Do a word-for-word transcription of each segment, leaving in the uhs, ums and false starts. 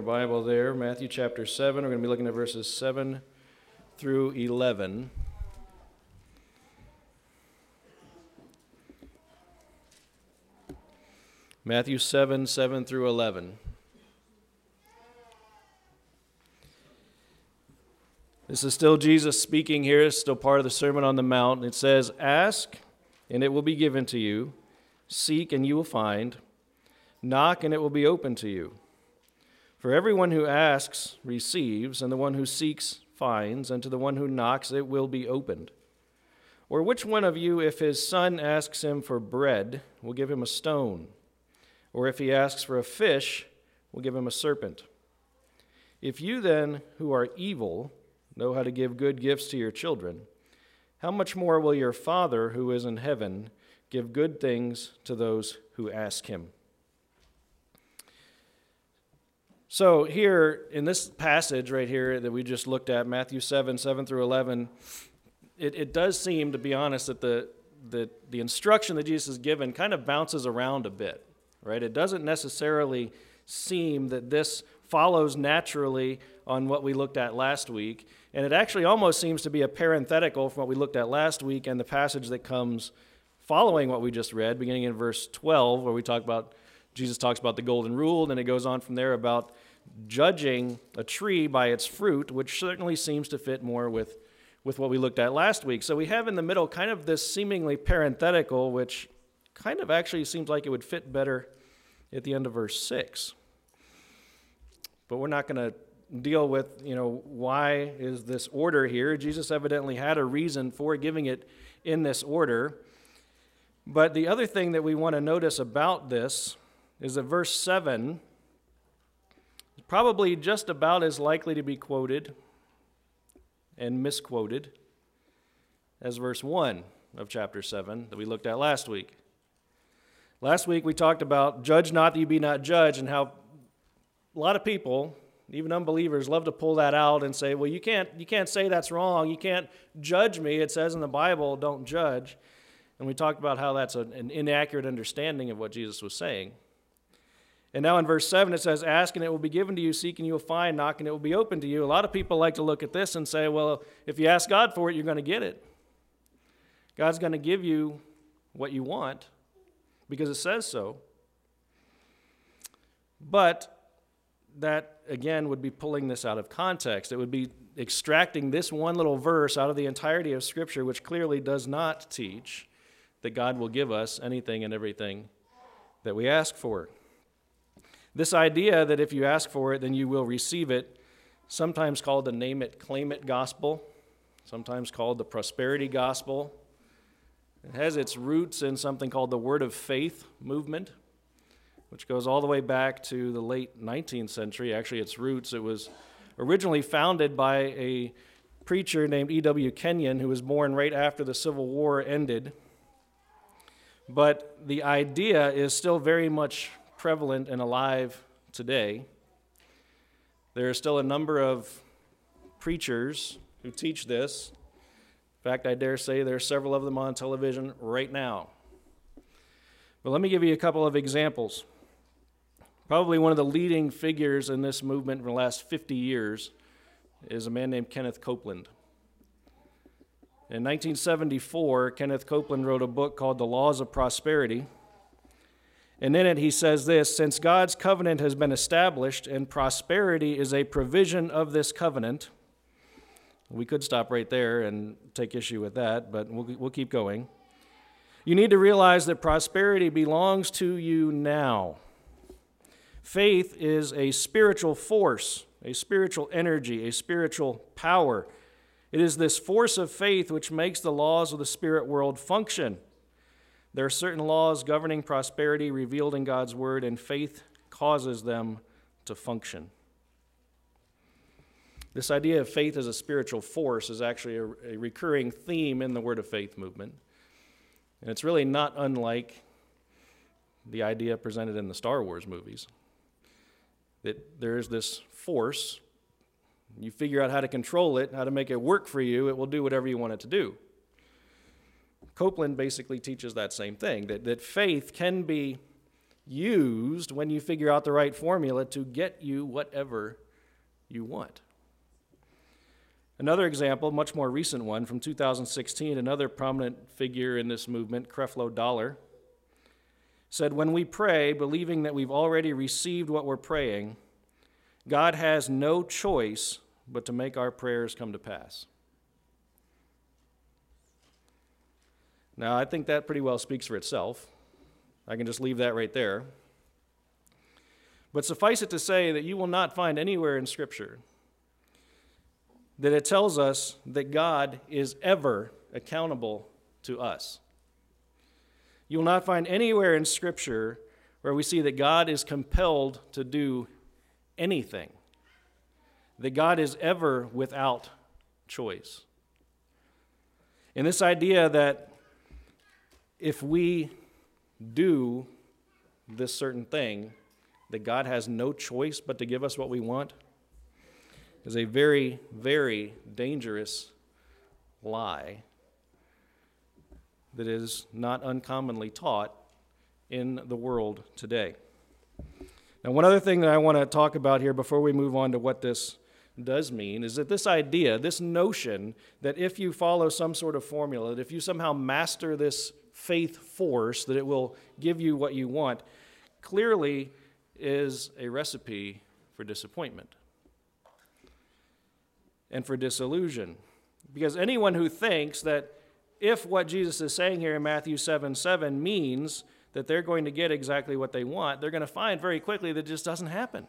Bible there, Matthew chapter seven. We're going to be looking at verses seven through eleven. Matthew seven, seven through eleven. This is still Jesus speaking here. It's still part of the Sermon on the Mount. It says, "Ask, and it will be given to you. Seek, and you will find. Knock, and it will be open to you. For everyone who asks receives, and the one who seeks finds, and to the one who knocks it will be opened. Or which one of you, if his son asks him for bread, will give him a stone? Or if he asks for a fish, will give him a serpent? If you then, who are evil, know how to give good gifts to your children, how much more will your Father who is in heaven give good things to those who ask him?" So here, in this passage right here that we just looked at, Matthew seven, seven through eleven, it, it does seem, to be honest, that the, the, the instruction that Jesus has given kind of bounces around a bit, right? It doesn't necessarily seem that this follows naturally on what we looked at last week, and it actually almost seems to be a parenthetical from what we looked at last week and the passage that comes following what we just read, beginning in verse twelve, where we talk about, Jesus talks about the golden rule, and then it goes on from there about judging a tree by its fruit, which certainly seems to fit more with, with what we looked at last week. So we have in the middle kind of this seemingly parenthetical, which kind of actually seems like it would fit better at the end of verse six. But we're not going to deal with, you know, why is this order here. Jesus evidently had a reason for giving it in this order. But the other thing that we want to notice about this is that verse seven is probably just about as likely to be quoted and misquoted as verse one of chapter seven that we looked at last week. Last week we talked about judge not that you be not judged, and how a lot of people, even unbelievers, love to pull that out and say, well, you can't, you can't say that's wrong. You can't judge me. It says in the Bible, don't judge. And we talked about how that's an inaccurate understanding of what Jesus was saying. And now in verse seven it says, "Ask and it will be given to you, seek and you will find, knock and it will be open to you." A lot of people like to look at this and say, well, if you ask God for it, you're going to get it. God's going to give you what you want because it says so. But that, again, would be pulling this out of context. It would be extracting this one little verse out of the entirety of Scripture, which clearly does not teach that God will give us anything and everything that we ask for. This idea that if you ask for it, then you will receive it, sometimes called the name it, claim it gospel, sometimes called the prosperity gospel. It has its roots in something called the Word of Faith movement, which goes all the way back to the late nineteenth century. Actually, its roots, it was originally founded by a preacher named E W Kenyon, who was born right after the Civil War ended. But the idea is still very much prevalent and alive today. There are still a number of preachers who teach this. In fact, I dare say there are several of them on television right now. But let me give you a couple of examples. Probably one of the leading figures in this movement for the last fifty years is a man named Kenneth Copeland. In nineteen seventy-four, Kenneth Copeland wrote a book called The Laws of Prosperity. And in it he says this: "Since God's covenant has been established and prosperity is a provision of this covenant," we could stop right there and take issue with that, but we'll, we'll keep going. "You need to realize that prosperity belongs to you now. Faith is a spiritual force, a spiritual energy, a spiritual power. It is this force of faith which makes the laws of the spirit world function. There are certain laws governing prosperity revealed in God's word, and faith causes them to function." This idea of faith as a spiritual force is actually a, a recurring theme in the Word of Faith movement. And it's really not unlike the idea presented in the Star Wars movies, that there is this force. You figure out how to control it, how to make it work for you, it will do whatever you want it to do. Copeland basically teaches that same thing, that, that faith can be used when you figure out the right formula to get you whatever you want. Another example, much more recent one, from two thousand sixteen, another prominent figure in this movement, Creflo Dollar, said, "When we pray, believing that we've already received what we're praying, God has no choice but to make our prayers come to pass." Now, I think that pretty well speaks for itself. I can just leave that right there. But suffice it to say that you will not find anywhere in Scripture that it tells us that God is ever accountable to us. You will not find anywhere in Scripture where we see that God is compelled to do anything, that God is ever without choice. And this idea that if we do this certain thing, that God has no choice but to give us what we want, is a very, very dangerous lie that is not uncommonly taught in the world today. Now, one other thing that I want to talk about here before we move on to what this does mean is that this idea, this notion that if you follow some sort of formula, that if you somehow master this faith force, that it will give you what you want, clearly is a recipe for disappointment and for disillusion. Because anyone who thinks that if what Jesus is saying here in Matthew seven seven means that they're going to get exactly what they want, they're going to find very quickly that it just doesn't happen.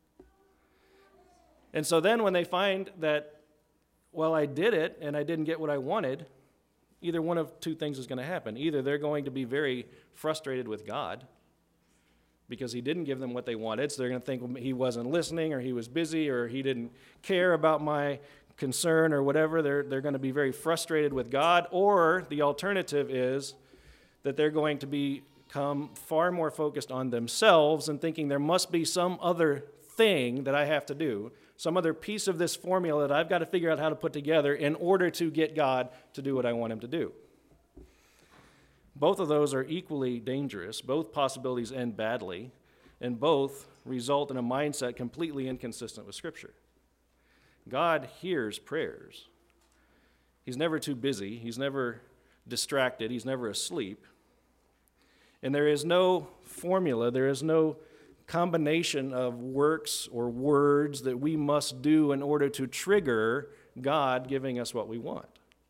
And so then when they find that, well, I did it and I didn't get what I wanted, either one of two things is going to happen. Either they're going to be very frustrated with God because he didn't give them what they wanted, so they're going to think he wasn't listening or he was busy or he didn't care about my concern or whatever. They're, they're going to be very frustrated with God. Or the alternative is that they're going to become far more focused on themselves and thinking there must be some other thing that I have to do, some other piece of this formula that I've got to figure out how to put together in order to get God to do what I want him to do. Both of those are equally dangerous. Both possibilities end badly, and both result in a mindset completely inconsistent with Scripture. God hears prayers. He's never too busy. He's never distracted. He's never asleep. And there is no formula, there is no combination of works or words that we must do in order to trigger God giving us what we want.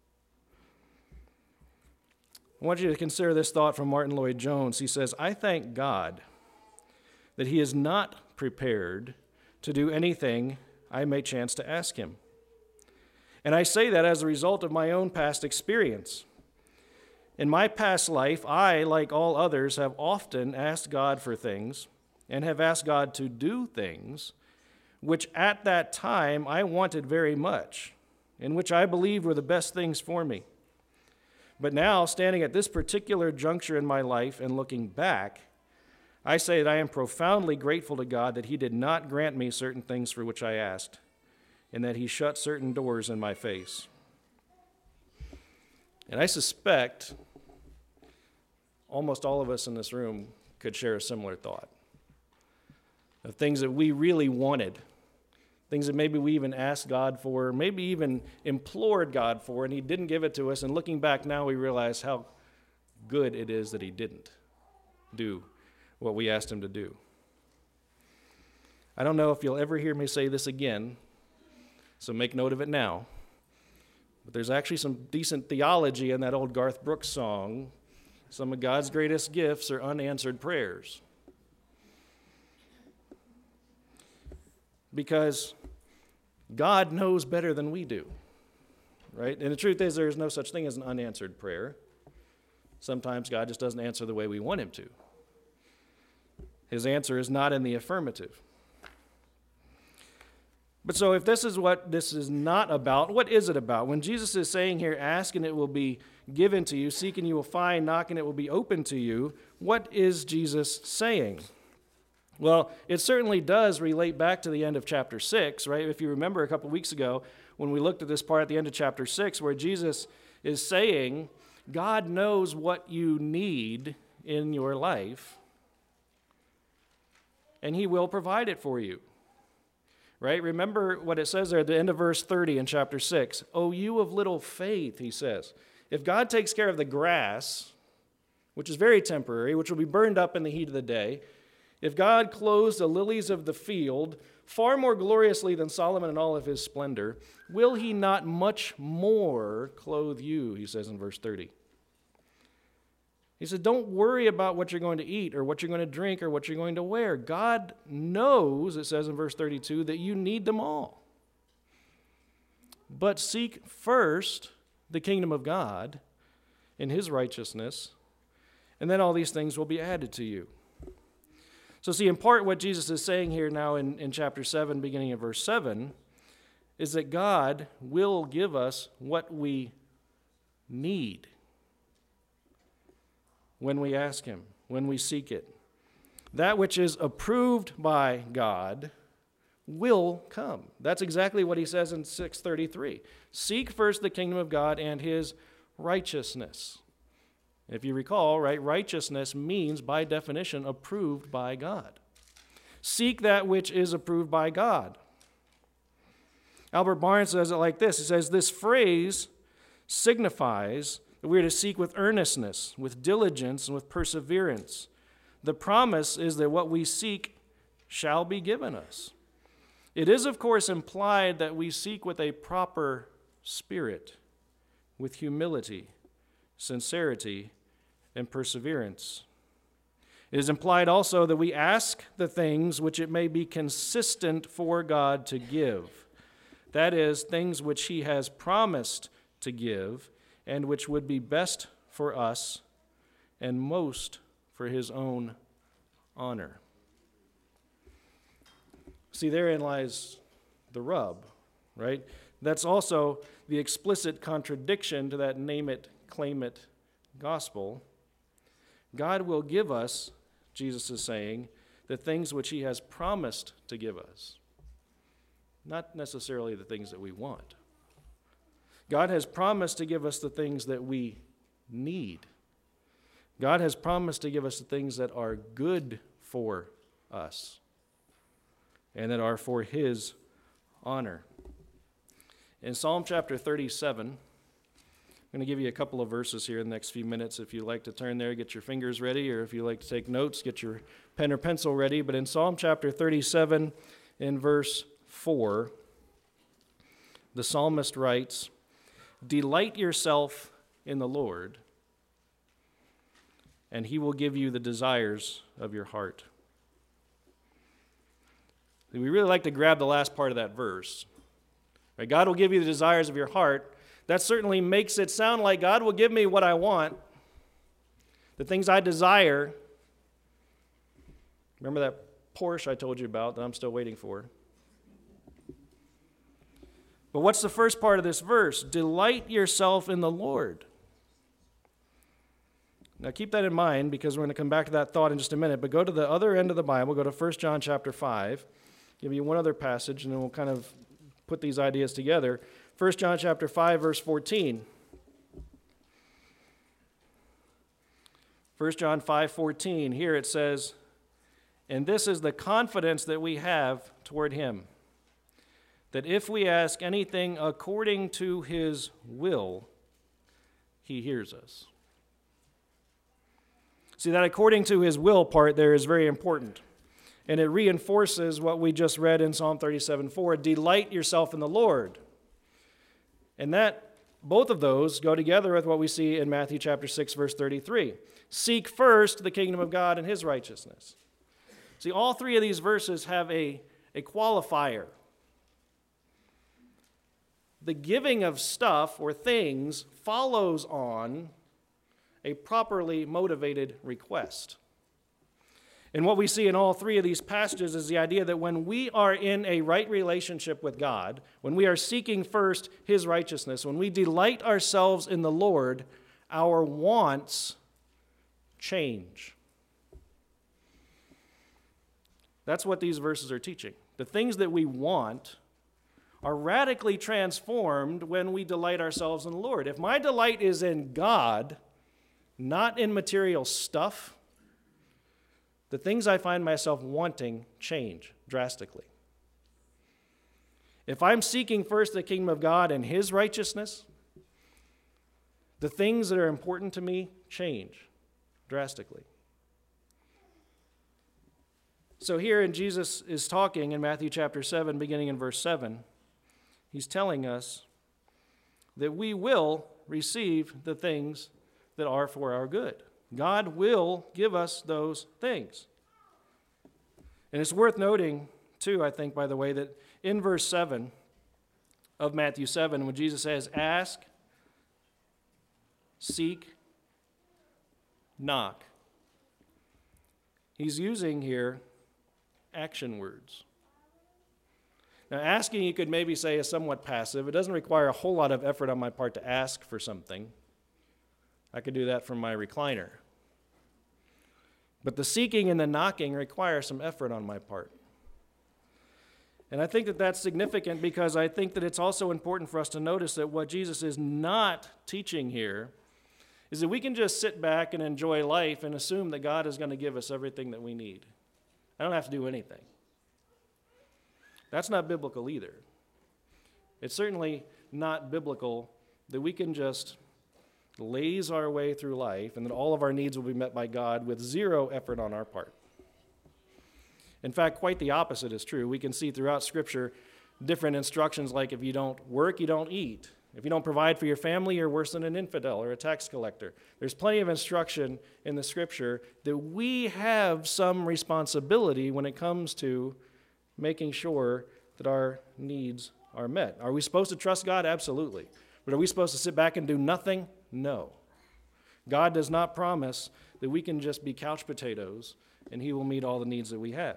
I want you to consider this thought from Martin Lloyd-Jones. He says, "I thank God that he is not prepared to do anything I may chance to ask him. And I say that as a result of my own past experience. In my past life, I, like all others, have often asked God for things and have asked God to do things which at that time I wanted very much, and which I believed were the best things for me. But now, standing at this particular juncture in my life and looking back, I say that I am profoundly grateful to God that he did not grant me certain things for which I asked, and that he shut certain doors in my face." And I suspect almost all of us in this room could share a similar thought of things that we really wanted, things that maybe we even asked God for, maybe even implored God for, and he didn't give it to us. And looking back now, we realize how good it is that he didn't do what we asked him to do. I don't know if you'll ever hear me say this again, so make note of it now. But there's actually some decent theology in that old Garth Brooks song, "Some of God's greatest gifts are unanswered prayers." Because God knows better than we do, right? And the truth is, there is no such thing as an unanswered prayer. Sometimes God just doesn't answer the way we want him to. His answer is not in the affirmative. But so if this is what this is not about, what is it about? When Jesus is saying here, "Ask and it will be given to you, seek and you will find, knock and it will be open to you," what is Jesus saying? Well, it certainly does relate back to the end of chapter six, right? If you remember a couple weeks ago when we looked at this part at the end of chapter six where Jesus is saying, God knows what you need in your life, and he will provide it for you. Right? Remember what it says there at the end of verse thirty in chapter six. "O you of little faith," he says. If God takes care of the grass, which is very temporary, which will be burned up in the heat of the day, if God clothes the lilies of the field far more gloriously than Solomon in all of his splendor, will he not much more clothe you, he says in verse thirty. He said, don't worry about what you're going to eat or what you're going to drink or what you're going to wear. God knows, it says in verse thirty-two, that you need them all. But seek first the kingdom of God and his righteousness, and then all these things will be added to you. So see, in part what Jesus is saying here now in, in chapter seven, beginning in verse seven, is that God will give us what we need when we ask him, when we seek it. That which is approved by God will come. That's exactly what he says in six thirty-three. Seek first the kingdom of God and his righteousness. If you recall, right, righteousness means, by definition, approved by God. Seek that which is approved by God. Albert Barnes says it like this. He says, this phrase signifies that we are to seek with earnestness, with diligence, and with perseverance. The promise is that what we seek shall be given us. It is, of course, implied that we seek with a proper spirit, with humility, sincerity, and perseverance. It is implied also that we ask the things which it may be consistent for God to give. That is, things which he has promised to give and which would be best for us and most for his own honor. See, therein lies the rub, right? That's also the explicit contradiction to that name it, claim it gospel. God will give us, Jesus is saying, the things which he has promised to give us, not necessarily the things that we want. God has promised to give us the things that we need. God has promised to give us the things that are good for us and that are for his honor. In Psalm chapter thirty-seven, I'm going to give you a couple of verses here in the next few minutes. If you'd like to turn there, get your fingers ready, or if you'd like to take notes, get your pen or pencil ready. But in Psalm chapter thirty-seven, in verse four, the psalmist writes, "Delight yourself in the Lord, and he will give you the desires of your heart." We really like to grab the last part of that verse. Right? God will give you the desires of your heart. That certainly makes it sound like God will give me what I want, the things I desire. Remember that Porsche I told you about that I'm still waiting for? But what's the first part of this verse? Delight yourself in the Lord. Now keep that in mind, because we're going to come back to that thought in just a minute. But go to the other end of the Bible. Go to First John chapter five. Give you one other passage, and then we'll kind of put these ideas together. First John chapter five, verse fourteen. First John five fourteen. Here it says, "And this is the confidence that we have toward him, that if we ask anything according to his will, he hears us." See, that according to his will part there is very important. And it reinforces what we just read in Psalm thirty-seven four, "Delight yourself in the Lord." And that, both of those go together with what we see in Matthew chapter six, verse thirty-three. Seek first the kingdom of God and his righteousness. See, all three of these verses have a, a qualifier. The giving of stuff or things follows on a properly motivated request. And what we see in all three of these passages is the idea that when we are in a right relationship with God, when we are seeking first his righteousness, when we delight ourselves in the Lord, our wants change. That's what these verses are teaching. The things that we want are radically transformed when we delight ourselves in the Lord. If my delight is in God, not in material stuff, the things I find myself wanting change drastically. If I'm seeking first the kingdom of God and his righteousness, the things that are important to me change drastically. So here, in Jesus is talking in Matthew chapter seven, beginning in verse seven, he's telling us that we will receive the things that are for our good. God will give us those things. And it's worth noting, too, I think, by the way, that in verse seven of Matthew seven, when Jesus says, ask, seek, knock, he's using here action words. Now, asking, you could maybe say, is somewhat passive. It doesn't require a whole lot of effort on my part to ask for something. I could do that from my recliner. But the seeking and the knocking require some effort on my part. And I think that that's significant because I think that it's also important for us to notice that what Jesus is not teaching here is that we can just sit back and enjoy life and assume that God is going to give us everything that we need. I don't have to do anything. That's not biblical either. It's certainly not biblical that we can just laze our way through life and that all of our needs will be met by God with zero effort on our part. In fact, quite the opposite is true. We can see throughout Scripture different instructions like if you don't work, you don't eat. If you don't provide for your family, you're worse than an infidel or a tax collector. There's plenty of instruction in the Scripture that we have some responsibility when it comes to making sure that our needs are met. Are we supposed to trust God? Absolutely. But are we supposed to sit back and do nothing? No. God does not promise that we can just be couch potatoes and he will meet all the needs that we have.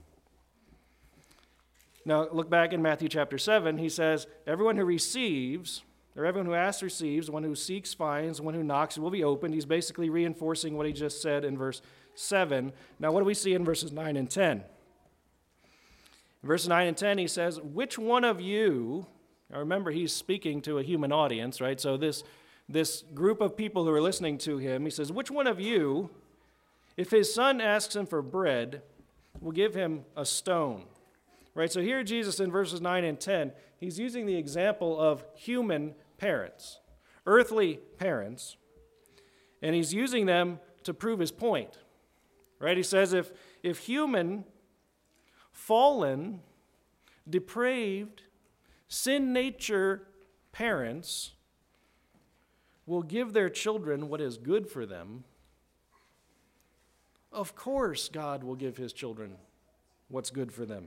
Now, look back in Matthew chapter seven. He says, everyone who receives, or everyone who asks receives, one who seeks finds, one who knocks will be opened. He's basically reinforcing what he just said in verse seven. Now, what do we see in verses nine and ten? In verses nine and ten, he says, which one of you, now remember he's speaking to a human audience, right? So this, this group of people who are listening to him, he says, which one of you, if his son asks him for bread, will give him a stone? Right, so here Jesus in verses nine and ten, he's using the example of human parents, earthly parents, and he's using them to prove his point. Right, he says if, if human, fallen, depraved, sin nature parents will give their children what is good for them, of course God will give his children what's good for them.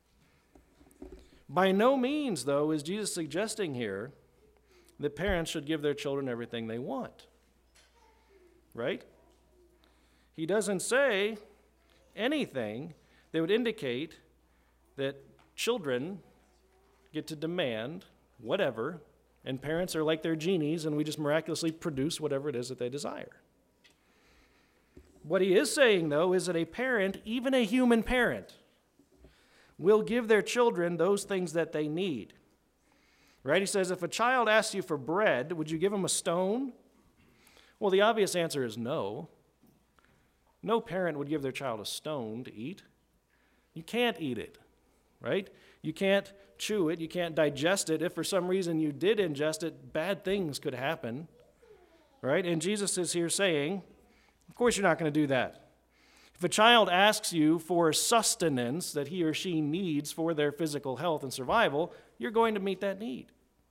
By no means, though, is Jesus suggesting here that parents should give their children everything they want. Right? He doesn't say anything that would indicate that children get to demand whatever, and parents are like their genies, and we just miraculously produce whatever it is that they desire. What he is saying, though, is that a parent, even a human parent, will give their children those things that they need. Right? He says, if a child asks you for bread, would you give him a stone? Well, the obvious answer is no. No parent would give their child a stone to eat. You can't eat it, right? You can't chew it. You can't digest it. If for some reason you did ingest it, bad things could happen, right? And Jesus is here saying, of course you're not going to do that. If a child asks you for sustenance that he or she needs for their physical health and survival, you're going to meet that need.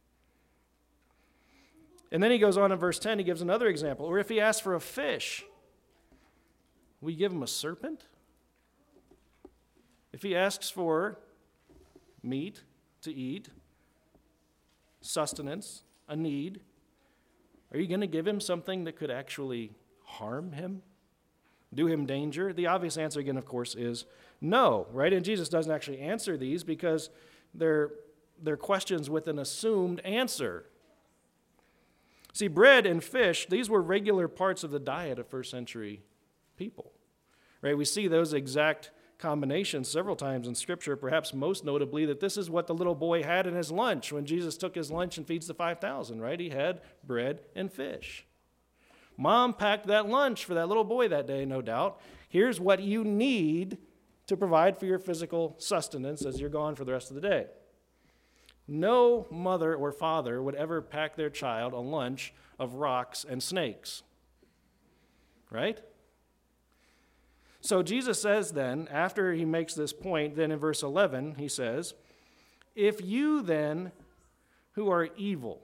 And then he goes on in verse ten, he gives another example. Or if he asks for a fish, we give him a serpent? If he asks for meat to eat, sustenance, a need, are you going to give him something that could actually harm him? Do him danger? The obvious answer, again, of course, is no, right? And Jesus doesn't actually answer these because they're, they're questions with an assumed answer. See, bread and fish, these were regular parts of the diet of first century people, right? We see those exact combinations several times in Scripture, perhaps most notably that this is what the little boy had in his lunch when Jesus took his lunch and feeds the five thousand, right? He had bread and fish. Mom packed that lunch for that little boy that day, no doubt. Here's what you need to provide for your physical sustenance as you're gone for the rest of the day. No mother or father would ever pack their child a lunch of rocks and snakes. Right? So Jesus says then, after he makes this point, then in verse eleven, he says, if you then, who are evil.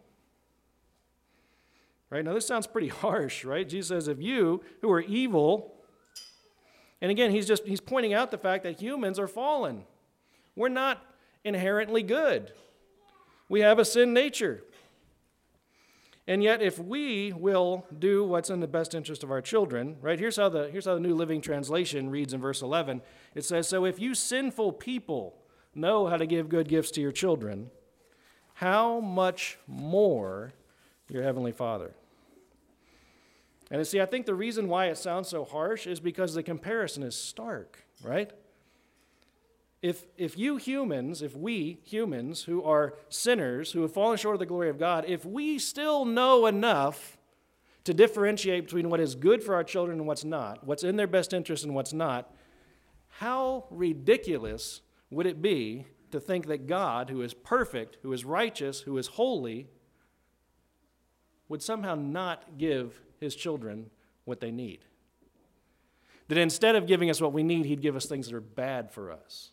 Right? Now this sounds pretty harsh, right? Jesus says, if you, who are evil, and again, he's just, he's pointing out the fact that humans are fallen. We're not inherently good. We have a sin nature. And yet, if we will do what's in the best interest of our children, right? Here's how the here's how the New Living Translation reads in verse eleven. It says, so if you sinful people know how to give good gifts to your children, how much more your heavenly Father? And see, I think the reason why it sounds so harsh is because the comparison is stark, right? If, if you humans, if we humans who are sinners, who have fallen short of the glory of God, if we still know enough to differentiate between what is good for our children and what's not, what's in their best interest and what's not, how ridiculous would it be to think that God, who is perfect, who is righteous, who is holy, would somehow not give his children what they need? That instead of giving us what we need, he'd give us things that are bad for us.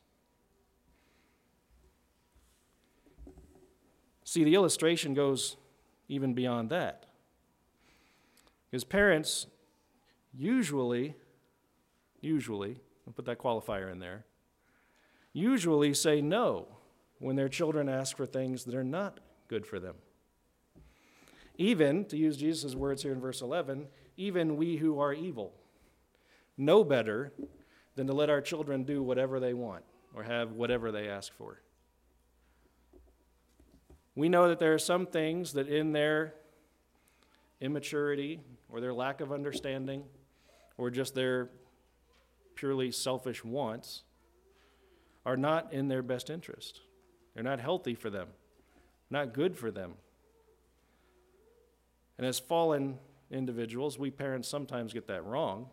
See, the illustration goes even beyond that. Because parents usually, usually, I'll put that qualifier in there, usually say no when their children ask for things that are not good for them. Even, to use Jesus' words here in verse eleven, even we who are evil know better than to let our children do whatever they want or have whatever they ask for. We know that there are some things that in their immaturity or their lack of understanding or just their purely selfish wants are not in their best interest. They're not healthy for them, not good for them. And as fallen individuals, we parents sometimes get that wrong.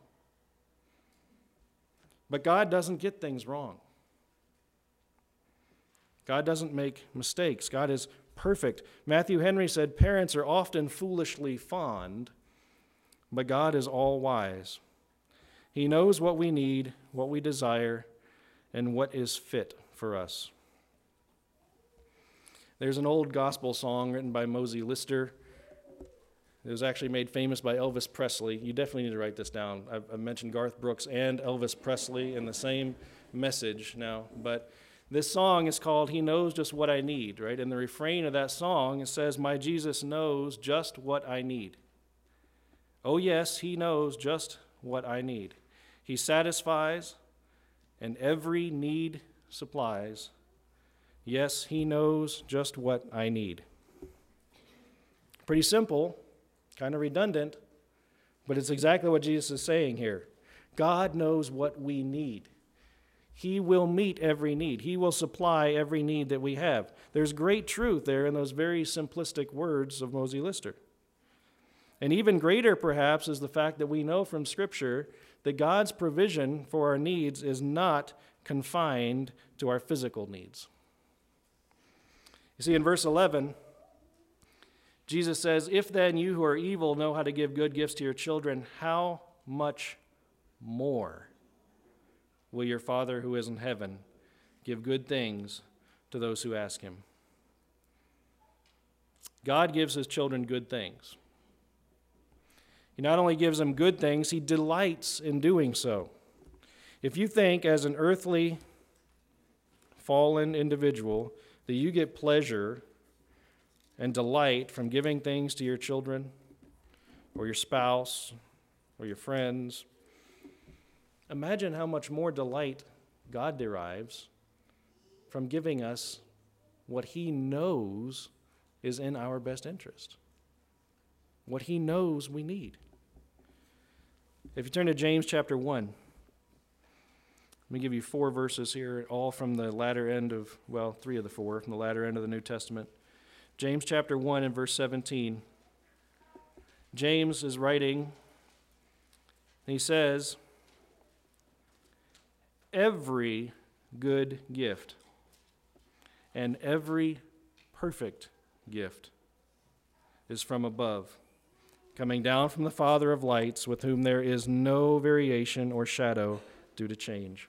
But God doesn't get things wrong. God doesn't make mistakes. God is perfect. Matthew Henry said, parents are often foolishly fond, but God is all-wise. He knows what we need, what we desire, and what is fit for us. There's an old gospel song written by Mosey Lister. It was actually made famous by Elvis Presley. You definitely need to write this down. I've, I've mentioned Garth Brooks and Elvis Presley in the same message now, but this song is called He Knows Just What I Need, right? And the refrain of that song, it says, my Jesus knows just what I need. Oh yes, he knows just what I need. He satisfies and every need supplies. Yes, he knows just what I need. Pretty simple, kind of redundant, but it's exactly what Jesus is saying here. God knows what we need. He will meet every need. He will supply every need that we have. There's great truth there in those very simplistic words of Mosey Lister. And even greater, perhaps, is the fact that we know from Scripture that God's provision for our needs is not confined to our physical needs. You see, in verse eleven, Jesus says, if then you who are evil know how to give good gifts to your children, how much more will your Father who is in heaven give good things to those who ask him? God gives his children good things. He not only gives them good things, he delights in doing so. If you think as an earthly, fallen individual that you get pleasure and delight from giving things to your children or your spouse or your friends, imagine how much more delight God derives from giving us what he knows is in our best interest, what he knows we need. If you turn to James chapter one, let me give you four verses here, all from the latter end of, well, three of the four, from the latter end of the New Testament. James chapter one and verse seventeen. James is writing, and he says, every good gift and every perfect gift is from above, coming down from the Father of lights, with whom there is no variation or shadow due to change.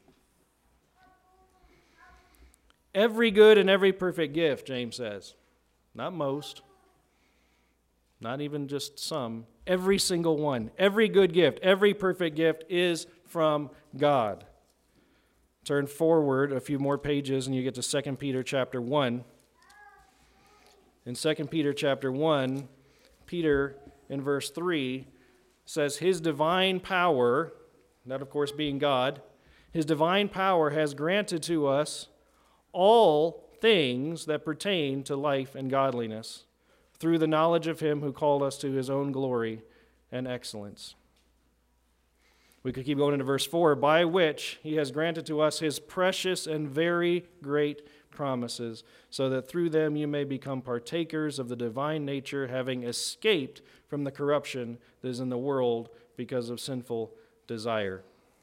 Every good and every perfect gift, James says. Not most. Not even just some. Every single one. Every good gift, every perfect gift is from God. Turn forward a few more pages and you get to Second Peter chapter one. In Second Peter chapter one, Peter in verse three says, His divine power, that of course being God, His divine power has granted to us all things that pertain to life and godliness, through the knowledge of Him who called us to His own glory and excellence. We could keep going into verse four, by which He has granted to us His precious and very great promises, so that through them you may become partakers of the divine nature, having escaped from the corruption that is in the world because of sinful desire.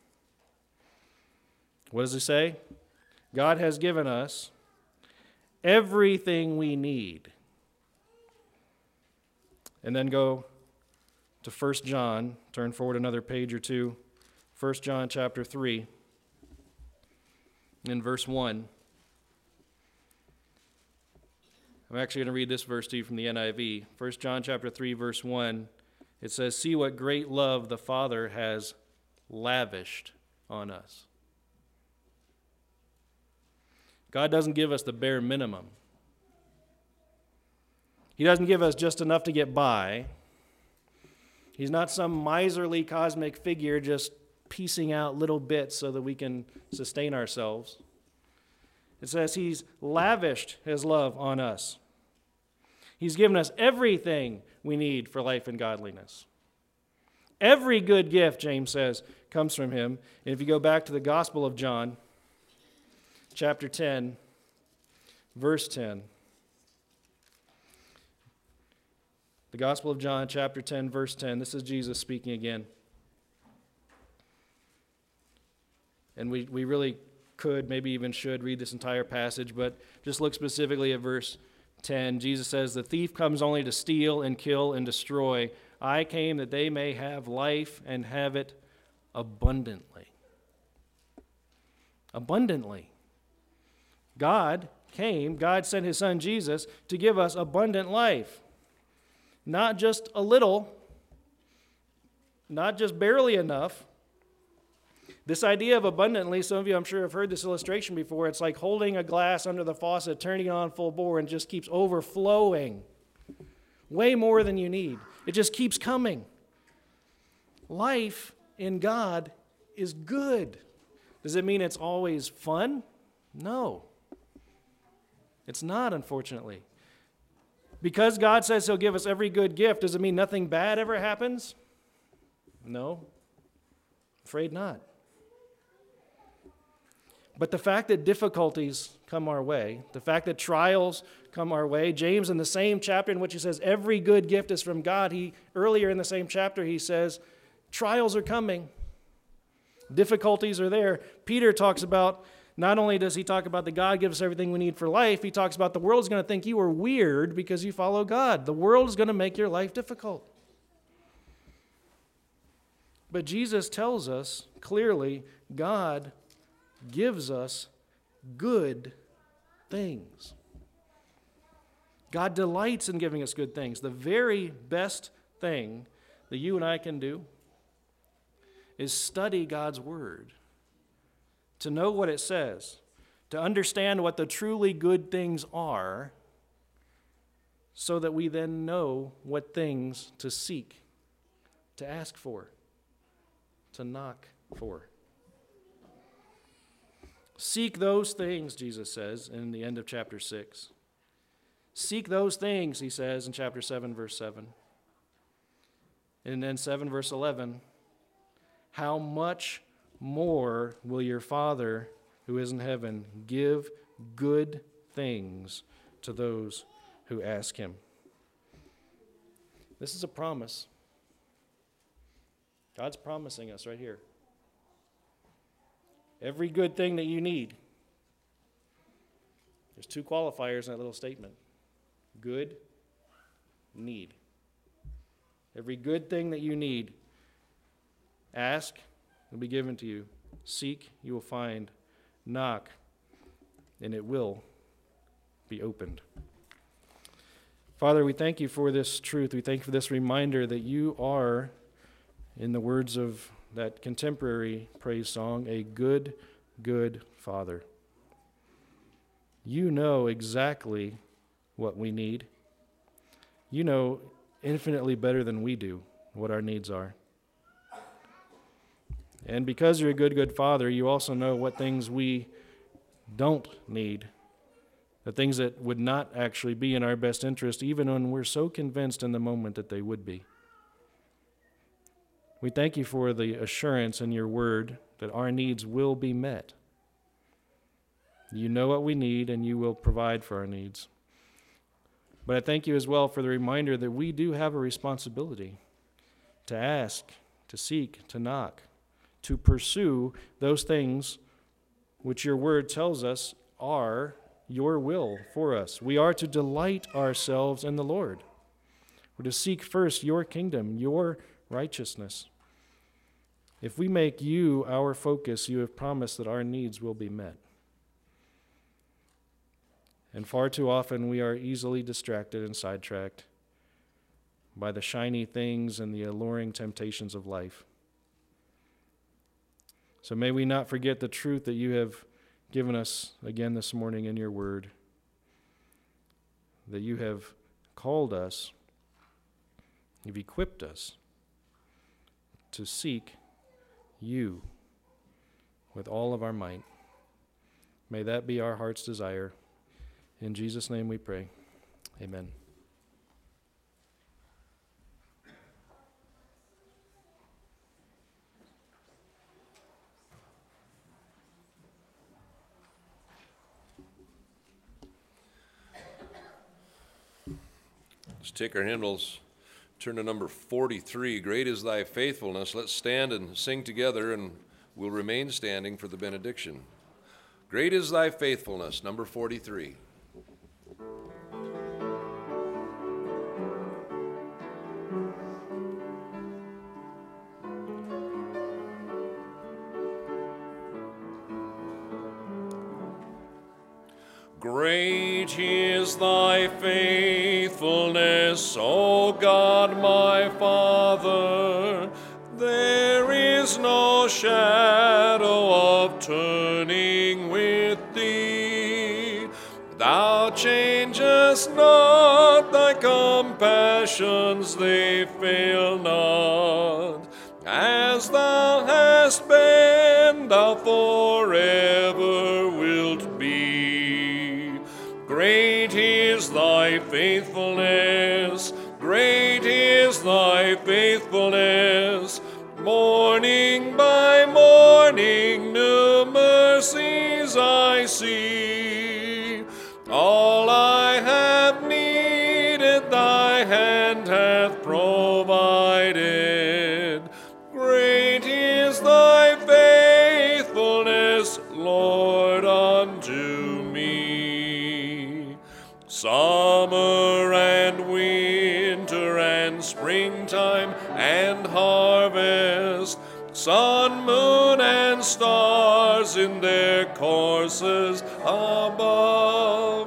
What does it say? God has given us everything we need. And then go to First John, turn forward another page or two. First John chapter three, in verse one. I'm actually going to read this verse to you from the N I V. First John chapter three, verse one. It says, See what great love the Father has lavished on us. God doesn't give us the bare minimum. He doesn't give us just enough to get by. He's not some miserly cosmic figure just piecing out little bits so that we can sustain ourselves. It says He's lavished His love on us. He's given us everything we need for life and godliness. Every good gift, James says, comes from Him. And if you go back to the Gospel of John, chapter ten, verse ten. The Gospel of John, chapter ten, verse ten. This is Jesus speaking again. And we, we really could, maybe even should, read this entire passage, but just look specifically at verse ten. Jesus says, The thief comes only to steal and kill and destroy. I came that they may have life and have it abundantly. Abundantly. God came, God sent His Son Jesus to give us abundant life. Not just a little, not just barely enough. This idea of abundantly, some of you I'm sure have heard this illustration before. It's like holding a glass under the faucet, turning it on full bore, and just keeps overflowing. Way more than you need. It just keeps coming. Life in God is good. Does it mean it's always fun? No. It's not, unfortunately. Because God says He'll give us every good gift, does it mean nothing bad ever happens? No. Afraid not. But the fact that difficulties come our way, the fact that trials come our way, James in the same chapter in which he says every good gift is from God, he earlier in the same chapter he says trials are coming. Difficulties are there. Peter talks about, not only does he talk about that God gives us everything we need for life, he talks about the world is going to think you are weird because you follow God. The world is going to make your life difficult. But Jesus tells us clearly God gives us good things. God delights in giving us good things. The very best thing that you and I can do is study God's Word, to know what it says, to understand what the truly good things are, so that we then know what things to seek, to ask for, to knock for. Seek those things, Jesus says in the end of chapter six. Seek those things, he says in chapter seven, verse seven. And then seven, verse eleven. How much more will your Father who is in heaven give good things to those who ask Him? This is a promise. God's promising us right here. every good thing that you need. There's two qualifiers in that little statement. Good, need. Every good thing that you need. Ask, it will be given to you. Seek, you will find. Knock, and it will be opened. Father, we thank you for this truth. We thank you for this reminder that you are, in the words of that contemporary praise song, a good, good Father. You know exactly what we need. You know infinitely better than we do what our needs are. And because you're a good, good Father, you also know what things we don't need, the things that would not actually be in our best interest, even when we're so convinced in the moment that they would be. We thank you for the assurance in your word that our needs will be met. You know what we need, and you will provide for our needs. But I thank you as well for the reminder that we do have a responsibility to ask, to seek, to knock, to pursue those things which your word tells us are your will for us. We are to delight ourselves in the Lord. We're to seek first your kingdom, your righteousness. If we make you our focus, you have promised that our needs will be met. And far too often we are easily distracted and sidetracked by the shiny things and the alluring temptations of life. So may we not forget the truth that you have given us again this morning in your word, that you have called us, you've equipped us to seek you with all of our might. May that be our heart's desire. In Jesus' name we pray. Amen. Let's take our hymnals, turn to number forty-three. Great is thy faithfulness. Let's stand and sing together, and we'll remain standing for the benediction. Great is thy faithfulness, number forty-three. Great is thy faithfulness, O God my Father. There is no shadow of turning with thee. Thou changest not, thy compassions they fail not. As thou hast been, thou forever wilt be. Great is thy faithfulness, great is thy faithfulness. Morning by morning new mercies I see. All I have needed thy hand hath provided. Great is thy faithfulness, Lord, unto me. Summer and winter and springtime and harvest, sun, moon, and stars in their courses above.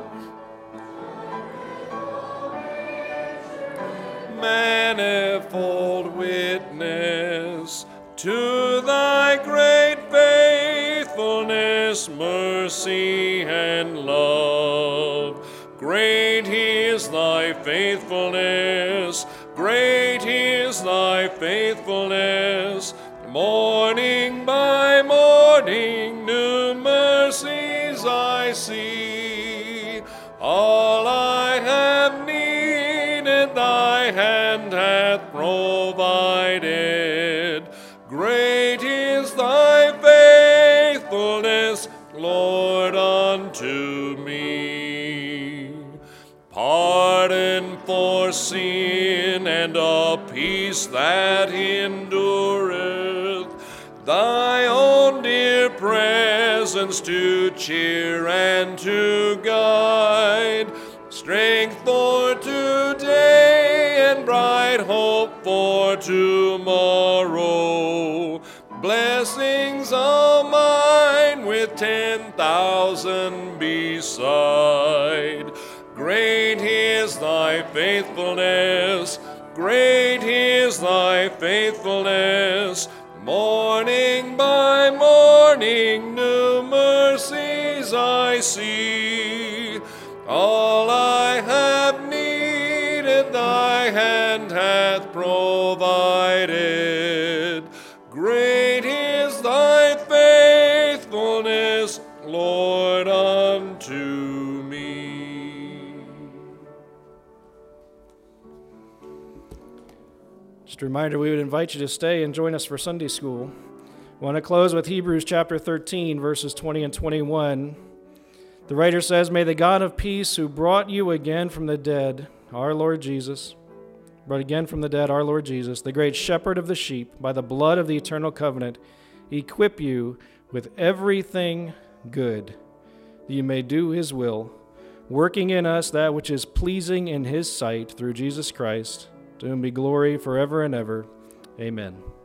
Manifold witness to thy great faithfulness, mercy, and love. Great is thy faithfulness, great is thy faithfulness. Morning by morning new mercies I see. All I have needed thy hand hath provided. Great is thy faithfulness, Lord, unto me. Pardon for sin and a peace that endureth, thy own dear presence to cheer and to guide, strength for today and bright hope for tomorrow. Blessings all mine with ten thousand beside. Great is thy faithfulness, great is thy faithfulness. Morning by morning new mercies I see. All I have needed thy hand hath provided. Great is thy faithfulness, Lord, unto me. Just a reminder, we would invite you to stay and join us for Sunday school. I want to close with Hebrews chapter thirteen, verses twenty and twenty-one. The writer says, "May the God of peace, who brought you again from the dead, our Lord Jesus, brought again from the dead our Lord Jesus, the great shepherd of the sheep, by the blood of the eternal covenant, equip you with everything good, that you may do his will, working in us that which is pleasing in his sight, through Jesus Christ, to whom be glory forever and ever. Amen."